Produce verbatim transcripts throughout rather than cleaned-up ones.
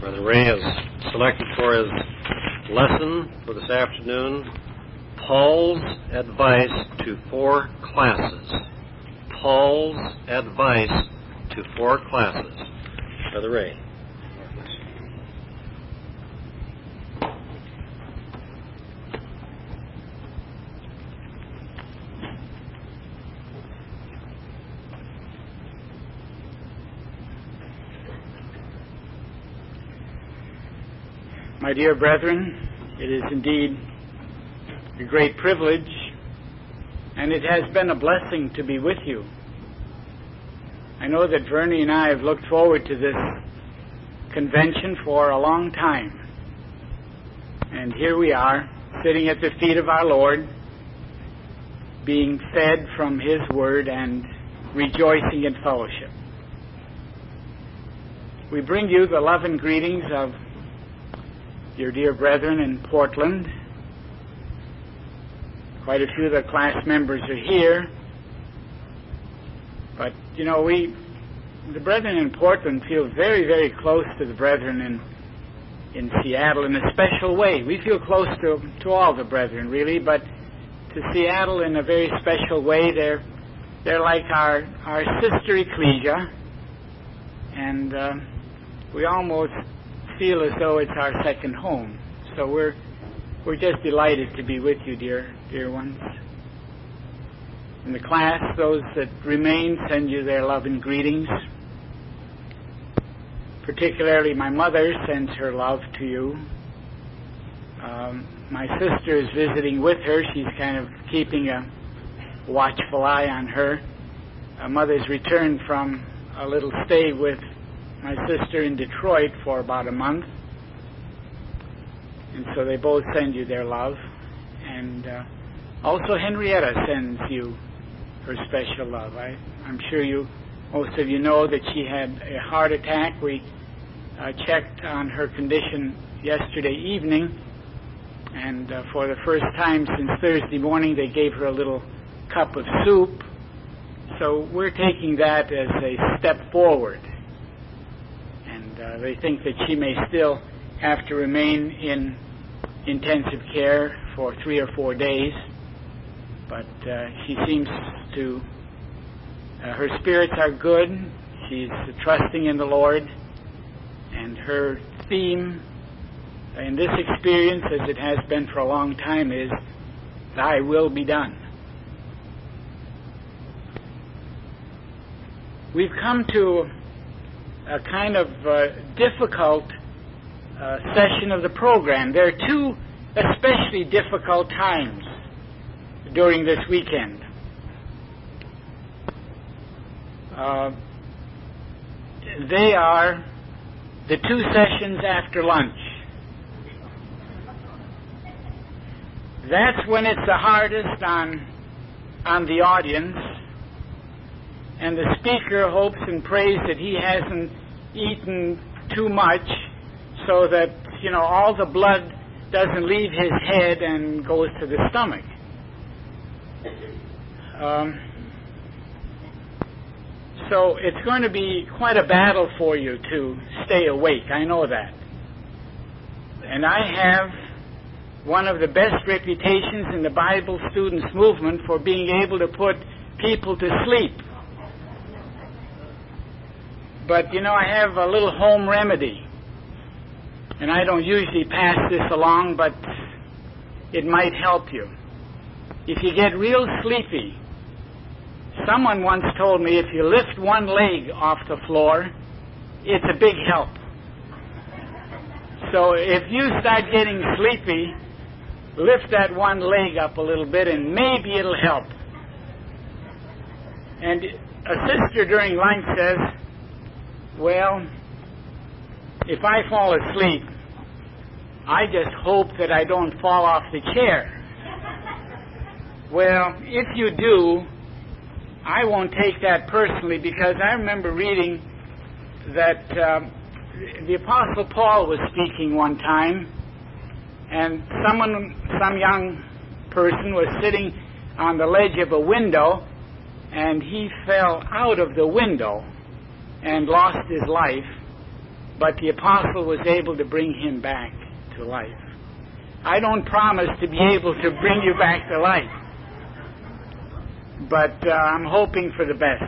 Brother Ray has selected for his lesson for this afternoon, Paul's Advice to Four Classes. Paul's Advice to Four Classes. Brother Ray. My dear brethren, it is indeed a great privilege, and it has been a blessing to be with you. I know that Vernie and I have looked forward to this convention for a long time. And here we are, sitting at the feet of our Lord, being fed from His Word and rejoicing in fellowship. We bring you the love and greetings of your dear brethren in Portland. Quite a few of the class members are here. But, you know, we, the brethren in Portland feel very, very close to the brethren in in Seattle in a special way. We feel close to, to all the brethren, really, but to Seattle in a very special way. They're, they're like our, our sister ecclesia, and uh, we almost feel as though it's our second home. So we're we're just delighted to be with you, dear dear ones. In the class, those that remain send you their love and greetings. Particularly my mother sends her love to you. Um, my sister is visiting with her. She's kind of keeping a watchful eye on her. Uh, mother's returned from a little stay with my sister in Detroit for about a month, and so they both send you their love. And uh, also Henrietta sends you her special love. I, I'm sure you, most of you know that she had a heart attack. We uh, checked on her condition yesterday evening, and uh, for the first time since Thursday morning they gave her a little cup of soup. So we're taking that as a step forward. Uh, they think that she may still have to remain in intensive care for three or four days, but uh, she seems to, uh, her spirits are good. She's trusting in the Lord, and her theme in this experience, as it has been for a long time, is, "Thy will be done." We've come to a kind of uh, difficult uh, session of the program. There are two especially difficult times during this weekend. Uh, they are the two sessions after lunch. That's when it's the hardest on, on the audience, and the speaker hopes and prays that he hasn't eaten too much so that, you know, all the blood doesn't leave his head and goes to the stomach. Um, so it's going to be quite a battle for you to stay awake. I know that. And I have one of the best reputations in the Bible students movement for being able to put people to sleep. But, you know, I have a little home remedy. And I don't usually pass this along, but it might help you. If you get real sleepy, someone once told me if you lift one leg off the floor, it's a big help. So if you start getting sleepy, lift that one leg up a little bit and maybe it'll help. And a sister during lunch says, "Well, if I fall asleep, I just hope that I don't fall off the chair." Well, if you do, I won't take that personally, because I remember reading that um, the Apostle Paul was speaking one time, and someone, some young person was sitting on the ledge of a window, and he fell out of the window and lost his life. but the apostle was able to bring him back to life. I don't promise to be able to bring you back to life, but uh, I'm hoping for the best.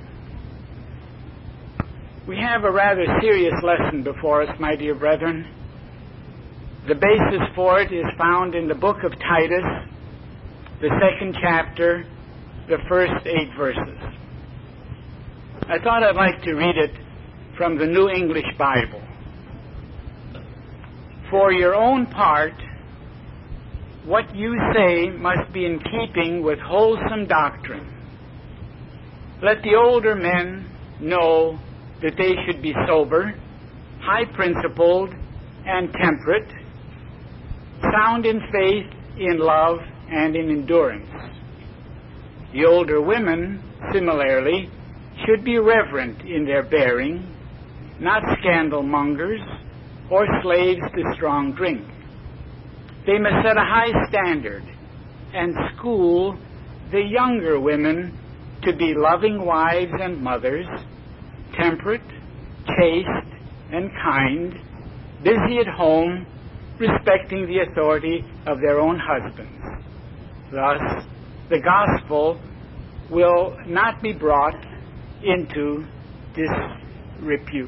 We have a rather serious lesson before us, my dear brethren. The basis for it is found in the book of Titus, the second chapter, the first eight verses. I thought I'd like to read it from the New English Bible. For your own part, what you say must be in keeping with wholesome doctrine. Let the older men know that they should be sober, high-principled, and temperate, sound in faith, in love, and in endurance. The older women, similarly, should be reverent in their bearing, not scandal-mongers or slaves to strong drink. They must set a high standard and school the younger women to be loving wives and mothers, temperate, chaste, and kind, busy at home, respecting the authority of their own husbands. Thus, the gospel will not be brought into disrepute.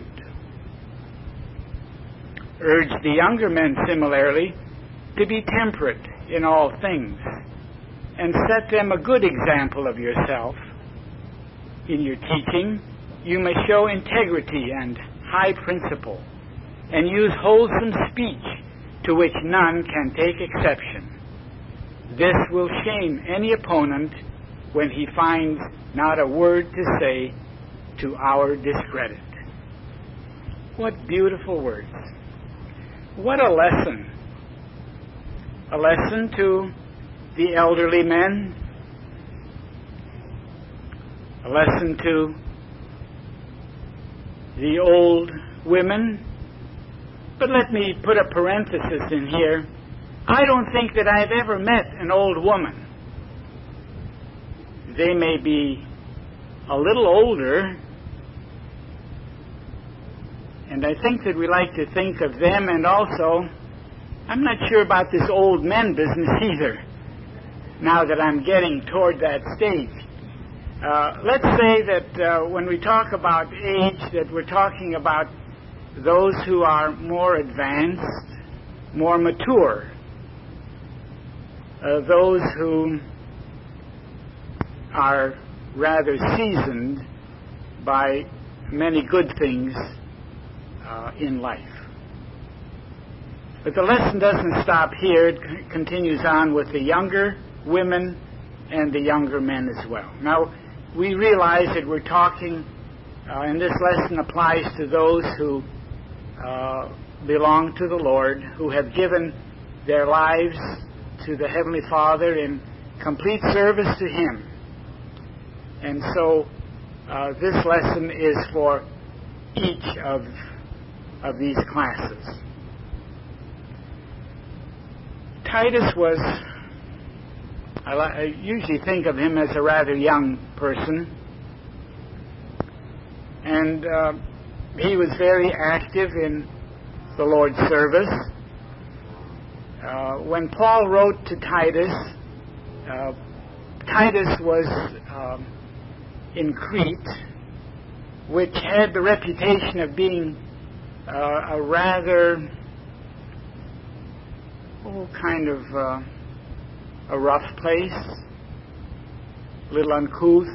Urge the younger men similarly to be temperate in all things, and set them a good example of yourself. In your teaching, you must show integrity and high principle, and use wholesome speech to which none can take exception. This will shame any opponent when he finds not a word to say to our discredit. What beautiful words. What a lesson. A lesson to the elderly men, a lesson to the old women. But let me put a parenthesis in here. I don't think that I've ever met an old woman. They may be a little older, and I think that we like to think of them, and also, I'm not sure about this old men business either, now that I'm getting toward that stage. Uh, let's say that uh, when we talk about age, that we're talking about those who are more advanced, more mature, uh, those who are rather seasoned by many good things uh, in life. But the lesson doesn't stop here. It c- continues on with the younger women and the younger men as well. Now, we realize that we're talking, uh, and this lesson applies to those who uh, belong to the Lord, who have given their lives to the Heavenly Father in complete service to Him. And so uh, this lesson is for each of, of these classes. Titus was, I, I usually think of him as a rather young person, and uh, he was very active in the Lord's service. Uh, when Paul wrote to Titus, uh, Titus was um, in Crete, which had the reputation of being uh, a rather, oh, kind of uh, a rough place, a little uncouth.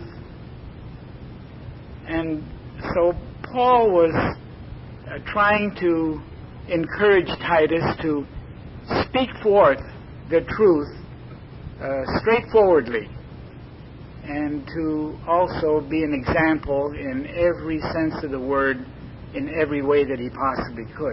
And so Paul was uh, trying to encourage Titus to speak forth the truth uh, straightforwardly, and to also be an example in every sense of the word, in every way that he possibly could.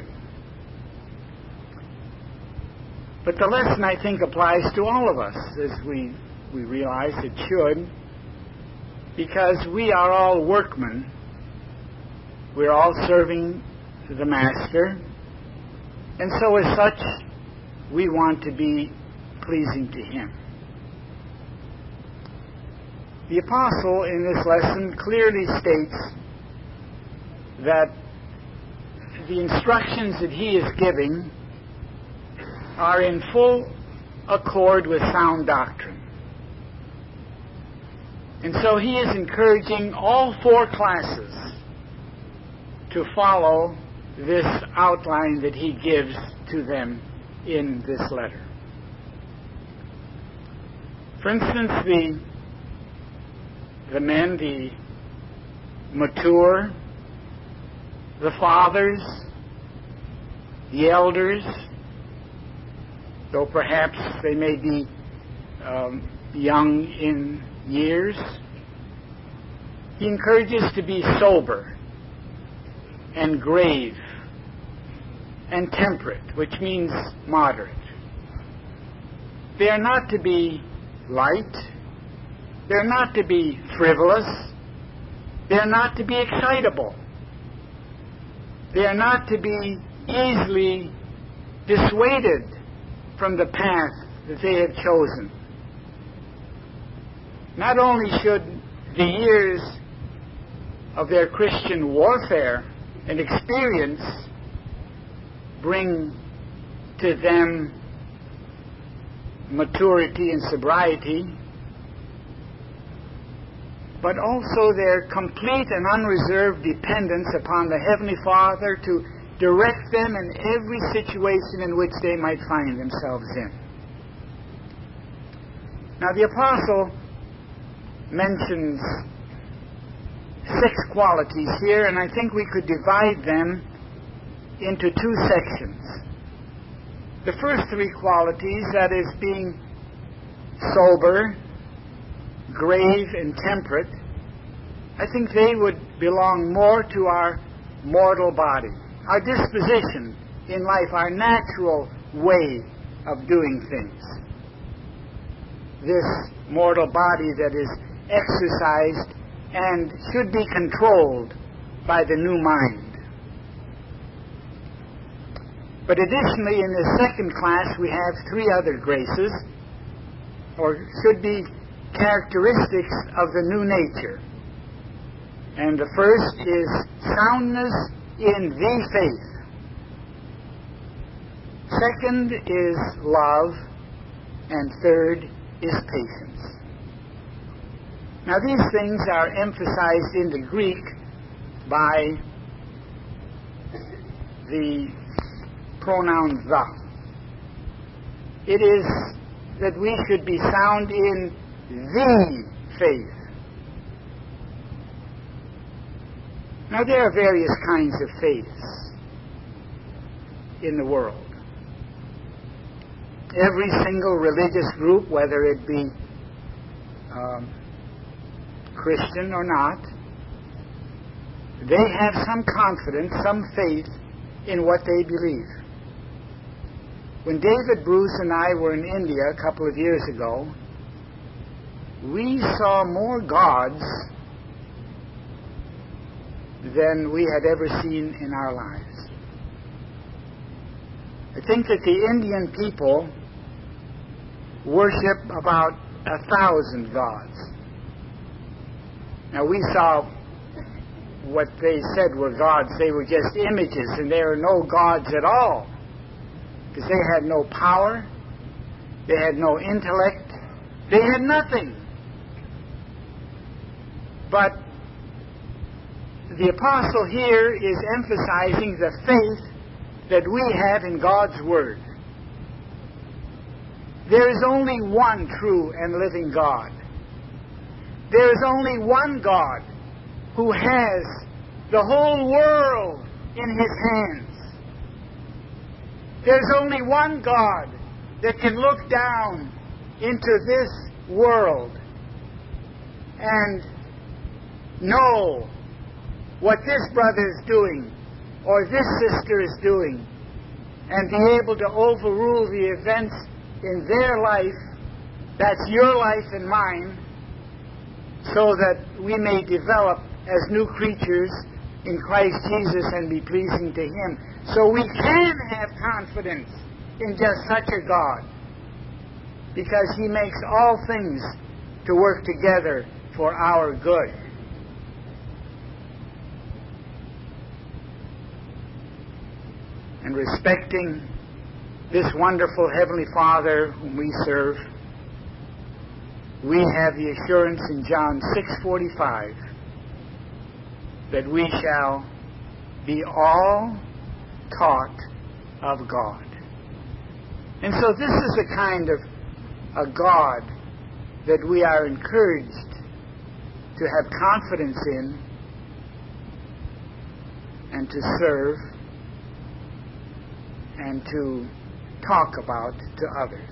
But the lesson, I think, applies to all of us, as we, we realize it should, because we are all workmen. We're all serving the Master, and so as such, we want to be pleasing to Him. The apostle in this lesson clearly states that the instructions that he is giving are in full accord with sound doctrine. And so he is encouraging all four classes to follow this outline that he gives to them in this letter. For instance, the, the men, the mature, the fathers, the elders, though perhaps they may be um, young in years, he encourages to be sober and grave and temperate, which means moderate. They are not to be light. They're not to be frivolous. They're not to be excitable. They are not to be easily dissuaded from the path that they have chosen. Not only should the years of their Christian warfare and experience bring to them maturity and sobriety, but also their complete and unreserved dependence upon the Heavenly Father to direct them in every situation in which they might find themselves in. Now, the Apostle mentions six qualities here, and I think we could divide them into two sections. The first three qualities, that is, being sober, grave, and temperate, I think they would belong more to our mortal body, our disposition in life, our natural way of doing things. This mortal body that is exercised and should be controlled by the new mind. But additionally, in the second class, we have three other graces, or should be characteristics of the new nature. And the first is soundness in the faith. Second is love, and third is patience. Now, these things are emphasized in the Greek by the pronoun the. It is that we should be sound in the faith. Now, there are various kinds of faiths in the world. Every single religious group, whether it be um, Christian or not, they have some confidence, some faith in what they believe. When David Bruce and I were in India a couple of years ago, we saw more gods than we had ever seen in our lives. I think that the Indian people worship about a thousand gods. Now, we saw what they said were gods. They were just images, and they were no gods at all, because they had no power, they had no intellect, they had nothing. But the apostle here is emphasizing the faith that we have in God's Word. There is only one true and living God. There is only one God who has the whole world in His hands. There's only one God that can look down into this world and know what this brother is doing or this sister is doing, and be able to overrule the events in their life, that's your life and mine, so that we may develop as new creatures in Christ Jesus and be pleasing to Him. So we can have confidence in just such a God, because He makes all things to work together for our good. and respecting this wonderful Heavenly Father whom we serve, we have the assurance in John six forty-five that we shall be all taught of God. And so this is the kind of a God that we are encouraged to have confidence in and to serve and to talk about to others.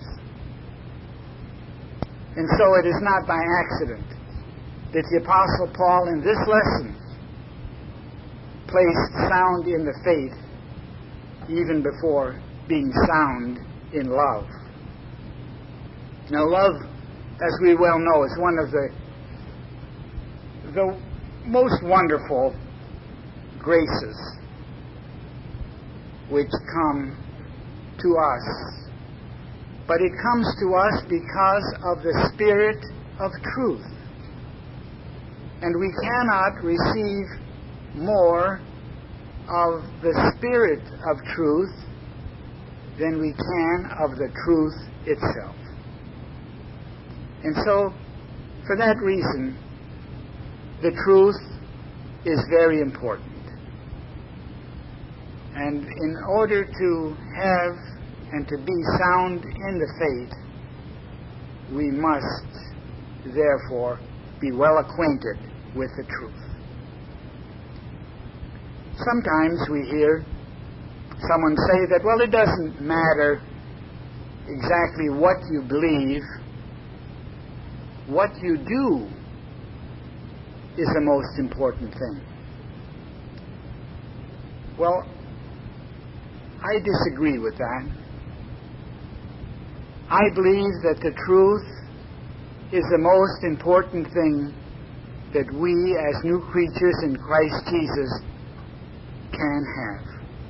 And so it is not by accident that the Apostle Paul in this lesson placed sound in the faith even before being sound in love. Now, love, as we well know, is one of the the most wonderful graces which come to us. But it comes to us because of the Spirit of truth. And we cannot receive more of the Spirit of truth than we can of the truth itself. And so, for that reason, the truth is very important. And in order to have and to be sound in the faith, we must, therefore, be well acquainted with the truth. Sometimes we hear someone say that, well, it doesn't matter exactly what you believe. What you do is the most important thing. Well, I disagree with that. I believe that the truth is the most important thing that we as new creatures in Christ Jesus can have.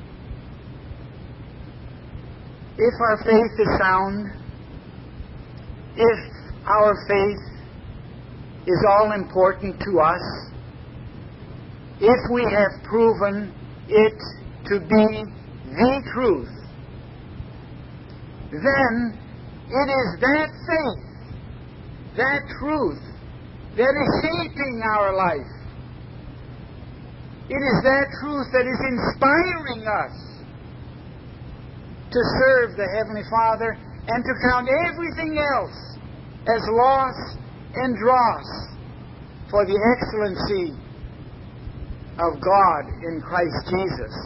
If our faith is sound, if our faith is all important to us, if we have proven it to be the truth, then it is that faith, that truth, that is shaping our life. It is that truth that is inspiring us to serve the Heavenly Father and to count everything else as loss and dross for the excellency of God in Christ Jesus.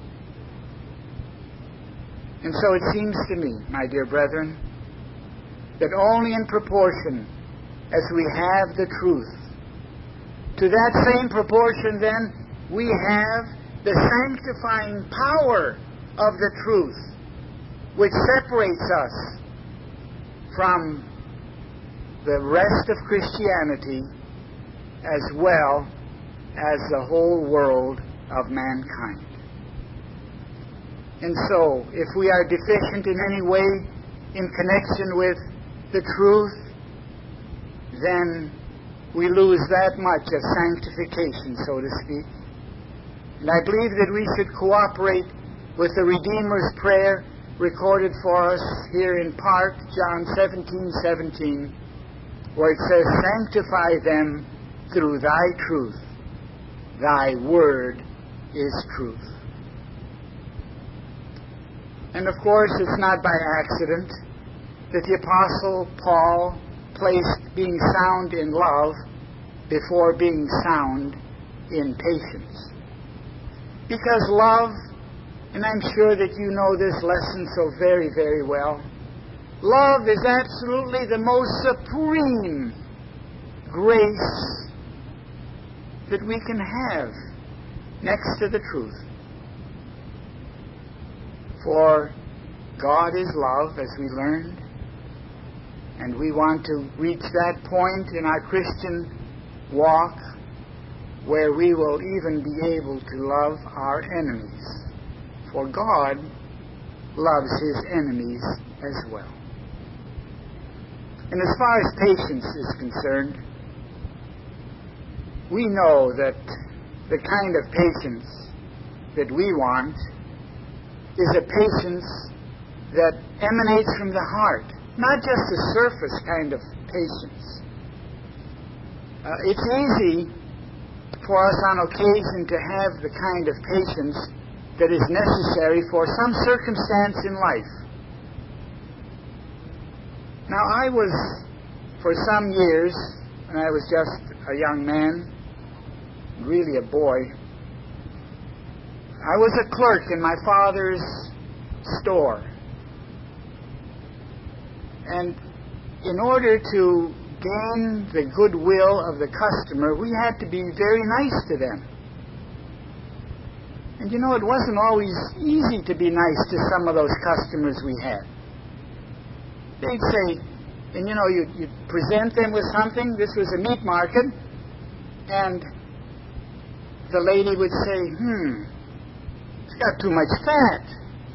And so it seems to me, my dear brethren, that only in proportion as we have the truth, to that same proportion then we have the sanctifying power of the truth, which separates us from the rest of Christianity as well as the whole world of mankind. And so, if we are deficient in any way in connection with the truth, then we lose that much of sanctification, so to speak. And I believe that we should cooperate with the Redeemer's prayer recorded for us here in part, John seventeen seventeen, where it says, "Sanctify them through thy truth. Thy word is truth." And of course, it's not by accident that the Apostle Paul placed being sound in love before being sound in patience. Because love, and I'm sure that you know this lesson so very, very well, love is absolutely the most supreme grace that we can have next to the truth. For God is love, as we learned, and we want to reach that point in our Christian walk where we will even be able to love our enemies. For God loves His enemies as well. And as far as patience is concerned, we know that the kind of patience that we want is a patience that emanates from the heart, not just a surface kind of patience. Uh, it's easy for us on occasion to have the kind of patience that is necessary for some circumstance in life. Now, I was, for some years, when I was just a young man, really a boy, I was a clerk in my father's store. And in order to gain the goodwill of the customer, we had to be very nice to them. And you know, it wasn't always easy to be nice to some of those customers we had. They'd say, and you know, you'd, you'd present them with something. This was a meat market. And the lady would say, hmm, it's got too much fat.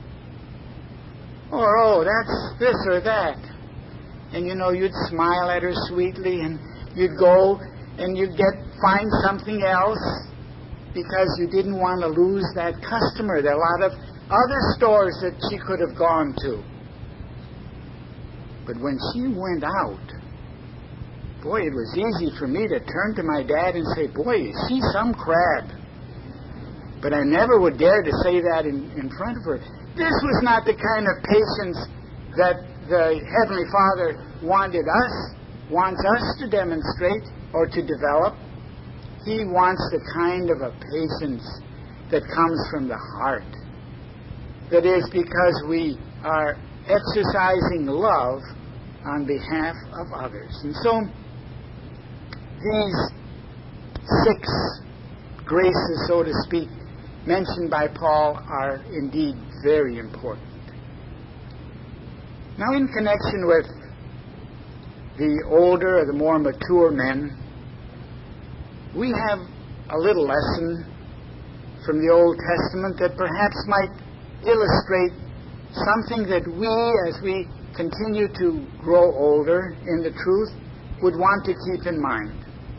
Or, oh, that's this or that. And you know, you'd smile at her sweetly, and you'd go and you'd get find something else because you didn't want to lose that customer. There are a lot of other stores that she could have gone to. But when she went out, boy, it was easy for me to turn to my dad and say, boy, is she some crab? But I never would dare to say that in, in front of her. This was not the kind of patience that the Heavenly Father wanted us, wants us to demonstrate or to develop. He wants the kind of a patience that comes from the heart. That is because we are exercising love on behalf of others. And so, these six graces, so to speak, mentioned by Paul are indeed very important. Now, in connection with the older or the more mature men, we have a little lesson from the Old Testament that perhaps might illustrate something that we, as we continue to grow older in the truth, would want to keep in mind.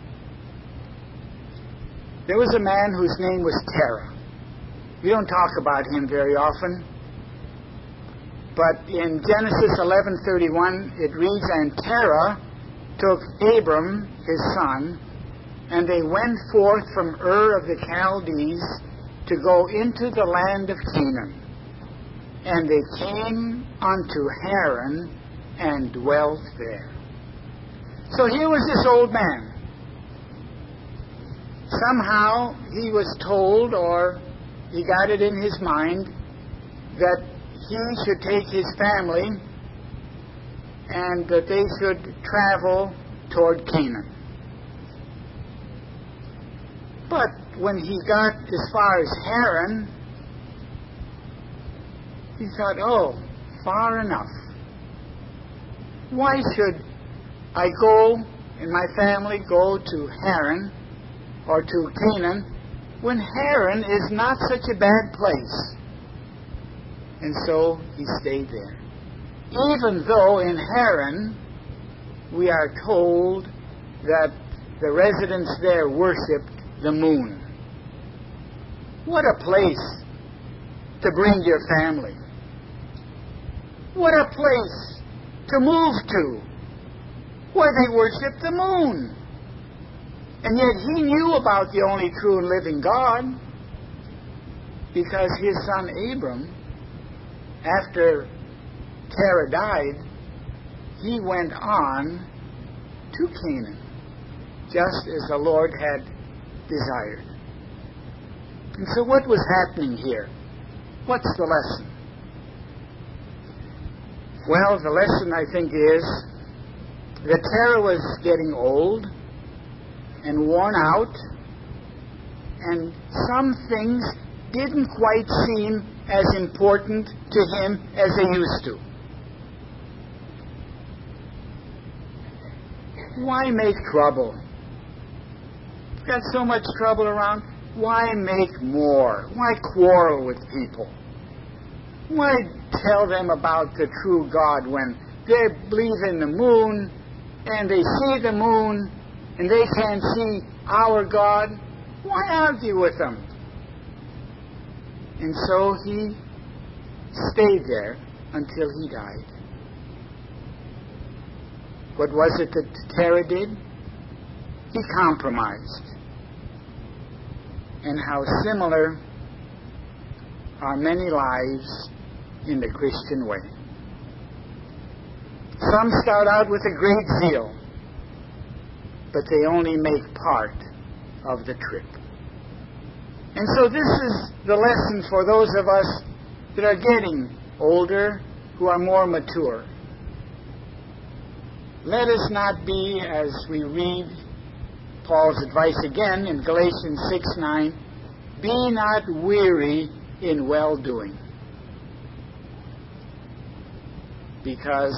There was a man whose name was Terah. We don't talk about him very often. But in Genesis eleven thirty-one, it reads, and Terah took Abram, his son, and they went forth from Ur of the Chaldees to go into the land of Canaan. And they came unto Haran and dwelt there. So here was this old man. Somehow he was told, or he got it in his mind, that he should take his family and that they should travel toward Canaan. But when he got as far as Haran, he thought, oh, far enough. Why should I go and my family go to Haran or to Canaan when Haran is not such a bad place? And so he stayed there. Even though in Haran we are told that the residents there worshipped the moon. What a place to bring your family. What a place to move to, where they worship the moon. And yet he knew about the only true and living God, because his son Abram, after Terah died, he went on to Canaan, just as the Lord had desired. And so what was happening here? What's the lesson? Well, the lesson, I think, is that Terah was getting old and worn out, and some things didn't quite seem as important to him as they used to. Why make trouble? You've got so much trouble around. Why make more? Why quarrel with people? Why tell them about the true God when they believe in the moon and they see the moon and they can't see our God? Why argue with them? And so he stayed there until he died. What was it that Terah did? He compromised. And how similar are many lives in the Christian way. Some start out with a great zeal, but they only make part of the trip. And so this is the lesson for those of us that are getting older, who are more mature. Let us not be, as we read Paul's advice again in Galatians six nine, be not weary in well-doing. Because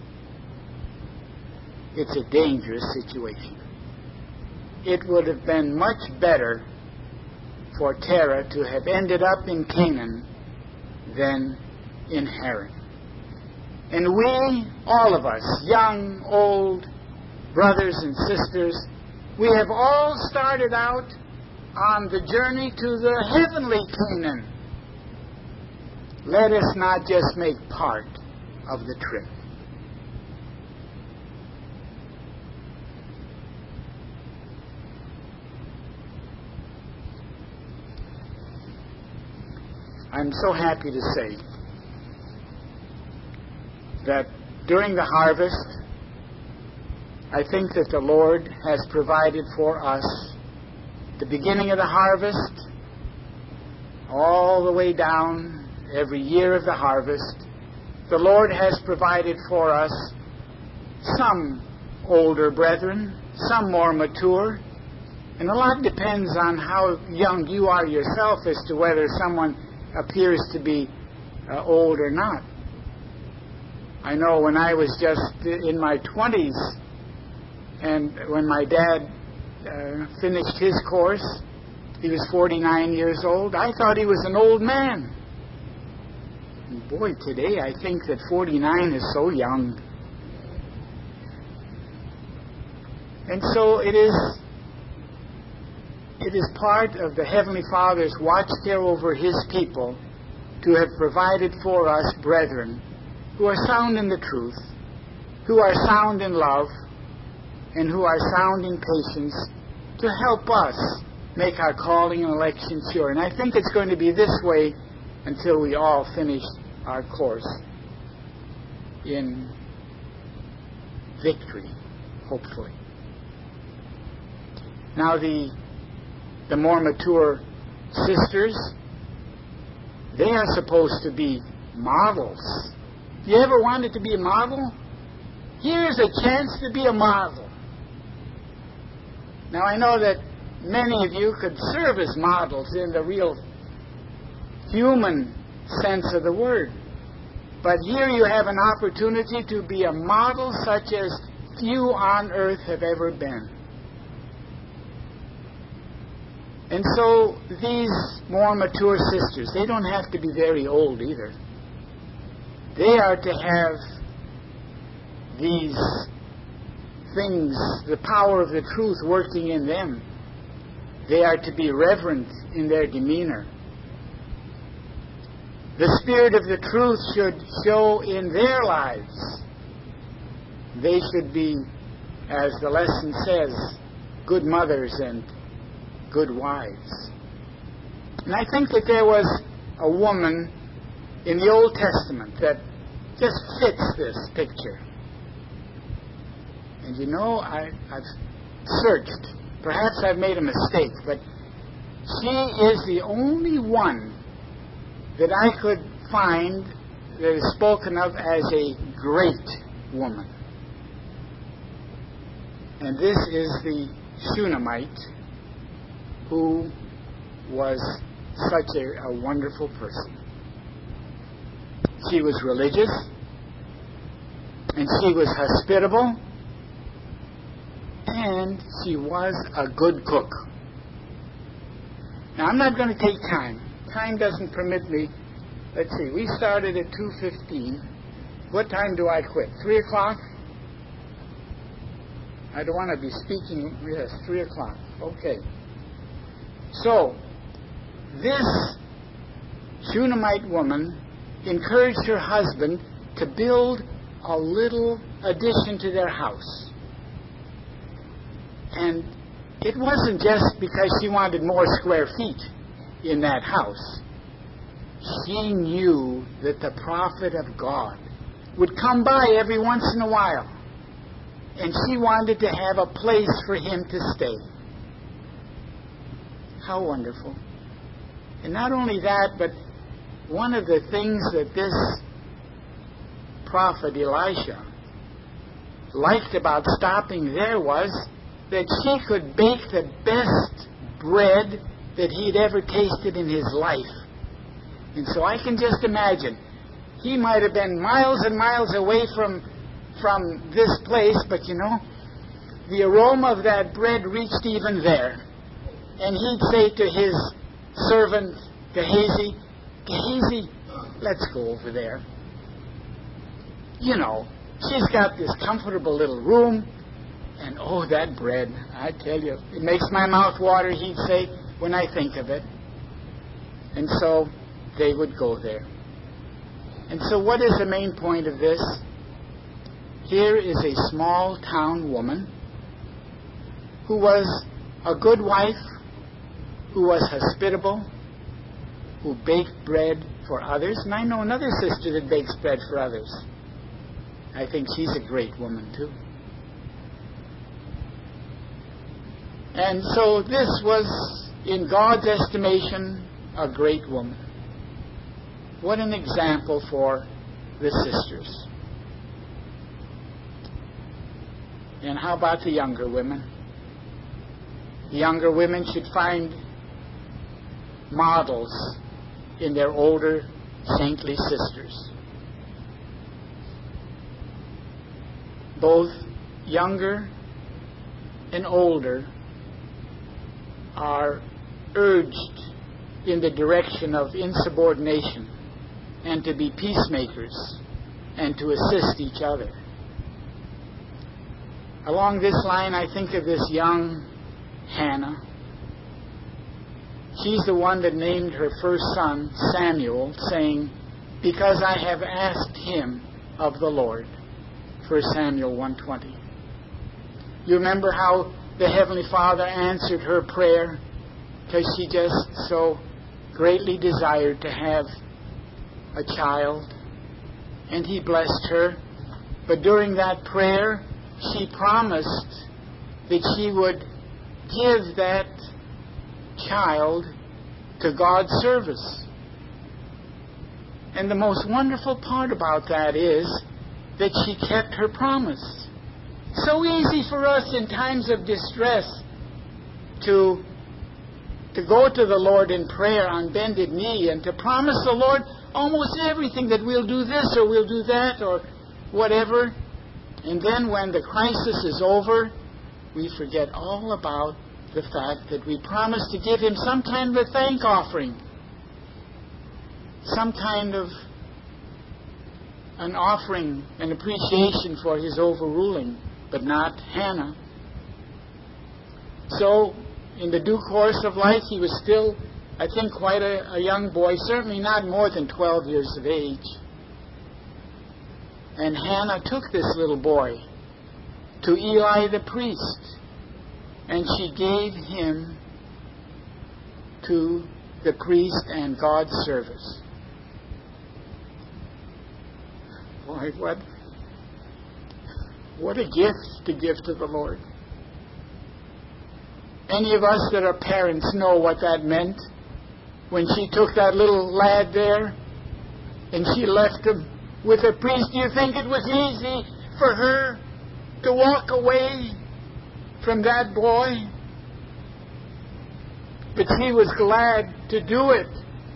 it's a dangerous situation. It would have been much better for Terah to have ended up in Canaan than in Haran. And we, all of us, young, old, brothers and sisters, we have all started out on the journey to the heavenly Canaan. Let us not just make part of the trip. I'm so happy to say that during the harvest, I think that the Lord has provided for us the beginning of the harvest, all the way down every year of the harvest. The Lord has provided for us some older brethren, some more mature, and a lot depends on how young you are yourself as to whether someone appears to be uh, old or not. I know when I was just in my twenties, and when my dad uh, finished his course, he was forty-nine years old. I thought he was an old man. And boy, today I think that forty-nine is so young. And so it is It is part of the Heavenly Father's watchcare over His people to have provided for us brethren who are sound in the truth, who are sound in love, and who are sound in patience to help us make our calling and election sure. And I think it's going to be this way until we all finish our course in victory, hopefully. Now the The more mature sisters, they are supposed to be models. You ever wanted to be a model? Here's a chance to be a model. Now, I know that many of you could serve as models in the real human sense of the word. But here you have an opportunity to be a model such as few on earth have ever been. And so these more mature sisters, they don't have to be very old either. They are to have these things, the power of the truth working in them. They are to be reverent in their demeanor. The spirit of the truth should show in their lives. They should be, as the lesson says, good mothers and good wives. And I think that there was a woman in the Old Testament that just fits this picture. And you know, I, I've searched. Perhaps I've made a mistake, but she is the only one that I could find that is spoken of as a great woman. And this is the Shunammite, who was such a, a wonderful person. She was religious, and she was hospitable, and she was a good cook. Now, I'm not going to take time. Time doesn't permit me. Let's see, we started at two fifteen. What time do I quit? three o'clock? I don't want to be speaking. Yes, three o'clock. Okay. So, this Shunammite woman encouraged her husband to build a little addition to their house. And it wasn't just because she wanted more square feet in that house. She knew that the prophet of God would come by every once in a while, and she wanted to have a place for him to stay. How wonderful. And not only that, but one of the things that this prophet Elisha liked about stopping there was that she could bake the best bread that he'd ever tasted in his life. And so I can just imagine, he might have been miles and miles away from, from this place, but you know, the aroma of that bread reached even there. And he'd say to his servant, Gehazi, Gehazi, let's go over there. You know, she's got this comfortable little room, and oh, that bread, I tell you, it makes my mouth water, he'd say, when I think of it. And so they would go there. And so what is the main point of this? Here is a small town woman who was a good wife, who was hospitable, who baked bread for others. And I know another sister that bakes bread for others. I think she's a great woman too. And so this was, in God's estimation, a great woman. What an example for the sisters. And how about the younger women? The younger women should find models in their older saintly sisters. Both younger and older are urged in the direction of insubordination and to be peacemakers and to assist each other. Along this line, I think of this young Hannah. She's the one that named her first son Samuel, saying, because I have asked him of the Lord. First Samuel one twenty. You remember how the Heavenly Father answered her prayer because she just so greatly desired to have a child, and He blessed her. But during that prayer, she promised that she would give that child to God's service. And the most wonderful part about that is that she kept her promise. So easy for us in times of distress to, to go to the Lord in prayer on bended knee and to promise the Lord almost everything, that we'll do this or we'll do that or whatever. And then when the crisis is over, we forget all about the fact that we promised to give Him some kind of a thank offering, some kind of an offering, an appreciation for His overruling, but not Hannah. So, in the due course of life, he was still, I think, quite a, a young boy, certainly not more than twelve years of age. And Hannah took this little boy to Eli the priest, and she gave him to the priest and God's service. Boy, what, what a gift to give to the Lord. Any of us that are parents know what that meant when she took that little lad there and she left him with a priest. Do you think it was easy for her to walk away from that boy? But she was glad to do it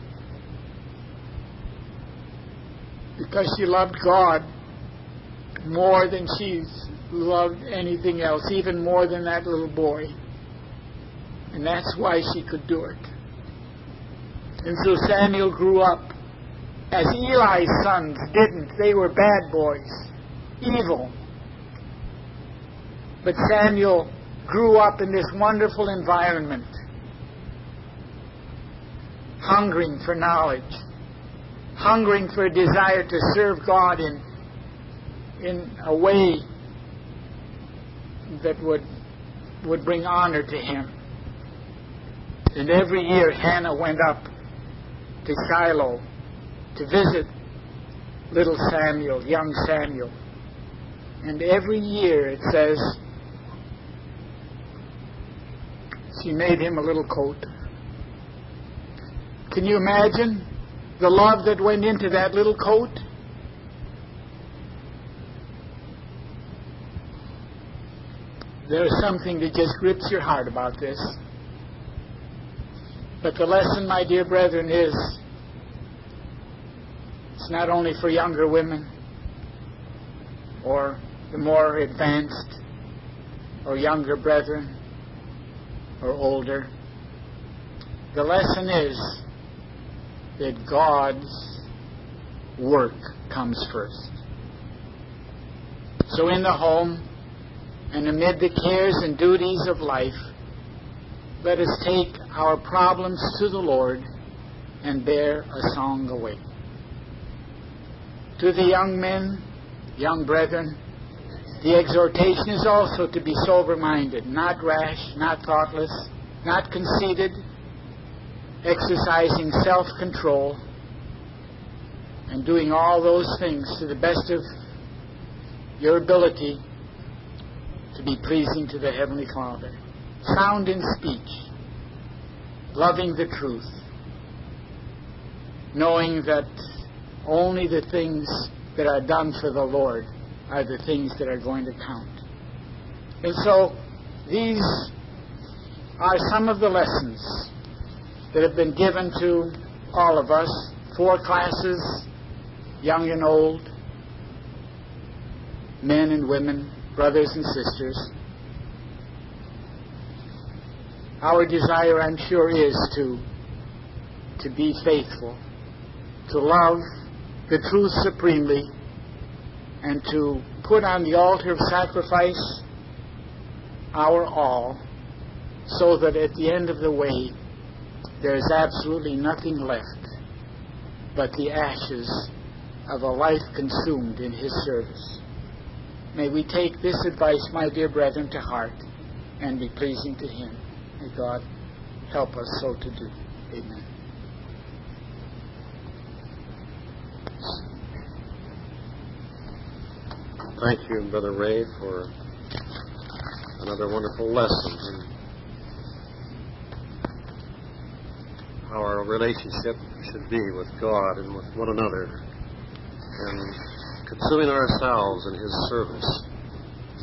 because she loved God more than she loved anything else, even more than that little boy. And that's why she could do it. And so Samuel grew up as Eli's sons didn't. They were bad boys, evil. But Samuel grew up in this wonderful environment, hungering for knowledge, hungering for a desire to serve God in, in a way that would, would bring honor to Him. And every year Hannah went up to Shiloh to visit little Samuel, young Samuel. And every year, it says, she made him a little coat. Can you imagine the love that went into that little coat? There's something that just grips your heart about this. But the lesson, my dear brethren, is it's not only for younger women or the more advanced or younger brethren or older. The lesson is that God's work comes first. So in the home and amid the cares and duties of life, let us take our problems to the Lord and bear a song away. To the young men, young brethren, the exhortation is also to be sober-minded, not rash, not thoughtless, not conceited, exercising self-control, and doing all those things to the best of your ability to be pleasing to the Heavenly Father. Sound in speech, loving the truth, knowing that only the things that are done for the Lord are the things that are going to count. And so these are some of the lessons that have been given to all of us, four classes, young and old, men and women, brothers and sisters. Our desire, I'm sure, is to, to be faithful, to love the truth supremely, and to put on the altar of sacrifice our all, so that at the end of the way there is absolutely nothing left but the ashes of a life consumed in His service. May we take this advice, my dear brethren, to heart and be pleasing to Him. May God help us so to do. Amen. Thank you, Brother Ray, for another wonderful lesson in how our relationship should be with God and with one another, and consuming ourselves in His service.